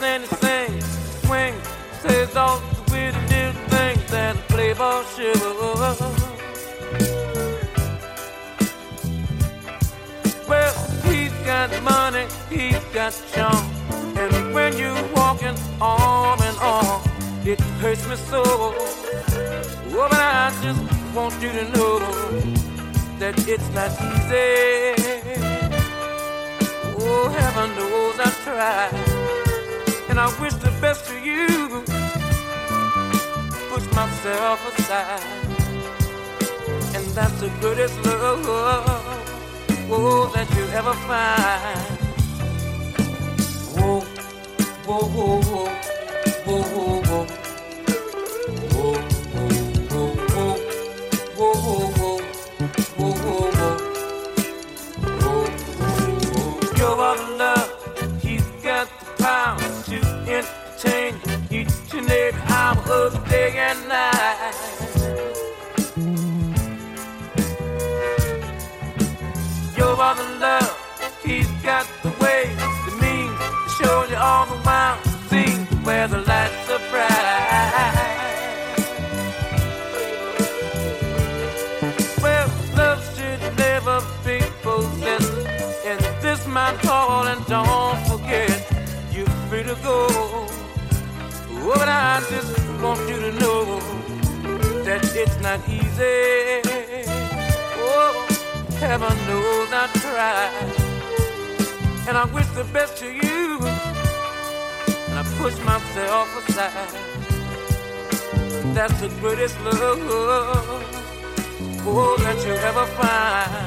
and he sings, swing, says all the weird little things that a playboy should. Well, he's got money, he's got charm, and when you're walking arm in arm, it hurts me so. Oh, but I just want you to know that it's not easy. Oh, heaven knows I tried, and I wish the best for you. Push myself aside, and that's the greatest love, oh, that you ever find. Whoa, whoa, whoa, whoa, whoa, whoa, whoa. Your love, he's got the power to entertain each and every hour of the day and night. Your love, he's got the way, the means to show you all the while, see where the lights are bright. Well, love should never be possessed. This my call, and don't forget, you're free to go. Oh, but I just want you to know that it's not easy. Oh, heaven knows I tried, and I wish the best to you, and I push myself aside. That's the greatest love, oh, that you ever find.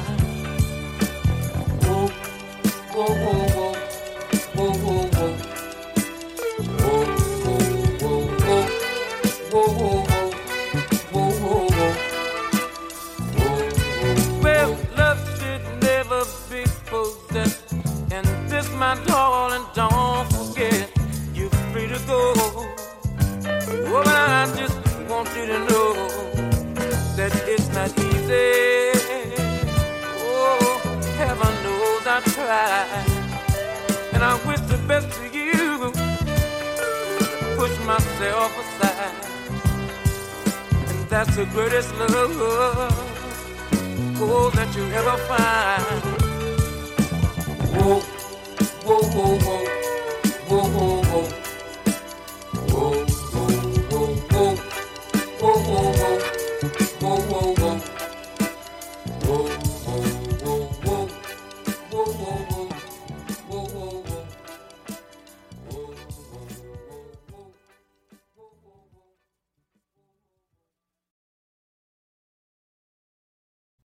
Oh, whoa, whoa, whoa, whoa, whoa, whoa, whoa, whoa, whoa, whoa, whoa, whoa, whoa. Well, love should never be possessed, and this, my darling, don't forget, you're free to go. Oh, but I just want you to know that it's not easy. Oh, heaven knows I tried, and I wish the best for you. Push myself aside, and that's the greatest love, oh, that you ever find. Whoa.